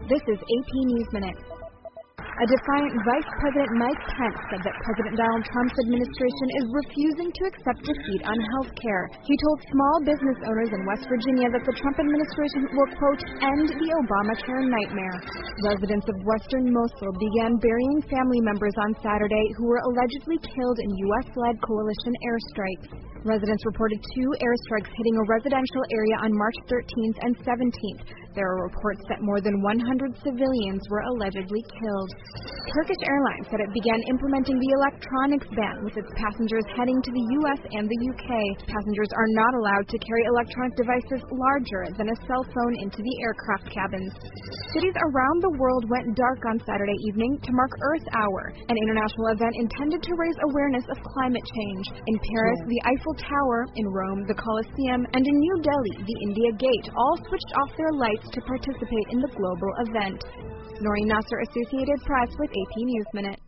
This is AP News Minute. A defiant Vice President Mike Pence said that President Donald Trump's administration is refusing to accept defeat on health care. He told small business owners in West Virginia that the Trump administration will, quote, end the Obamacare nightmare. Residents of western Mosul began burying family members on Saturday who were allegedly killed in U.S.-led coalition airstrikes. Residents reported 2 airstrikes hitting a residential area on March 13th and 17th. There are reports that more than 100 civilians were allegedly killed. Turkish Airlines said it began implementing the electronics ban with its passengers heading to the U.S. and the U.K. Passengers are not allowed to carry electronic devices larger than a cell phone into the aircraft cabins. Cities around the world went dark on Saturday evening to mark Earth Hour, an international event intended to raise awareness of climate change. In Paris, the Eiffel Tower, in Rome, the Colosseum, and in New Delhi, the India Gate all switched off their lights to participate in the global event. Noreen Nasser, Associated Press with AP News Minute.